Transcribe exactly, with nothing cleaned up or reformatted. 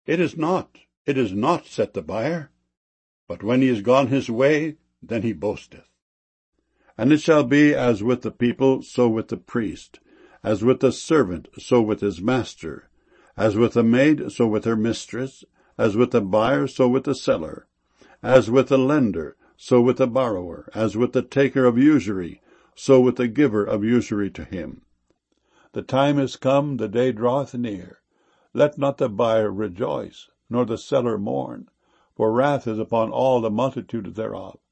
It is not, it is not, saith the buyer. But when he is gone his way, then he boasteth. And it shall be as with the people, so with the priest, as with the servant, so with his master, as with the maid, so with her mistress, as with the buyer, so with the seller, as with the lender, so with the borrower, as with the taker of usury, so with the giver of usury to him. The time is come, the day draweth near. Let not the buyer rejoice, nor the seller mourn, for wrath is upon all the multitude thereof.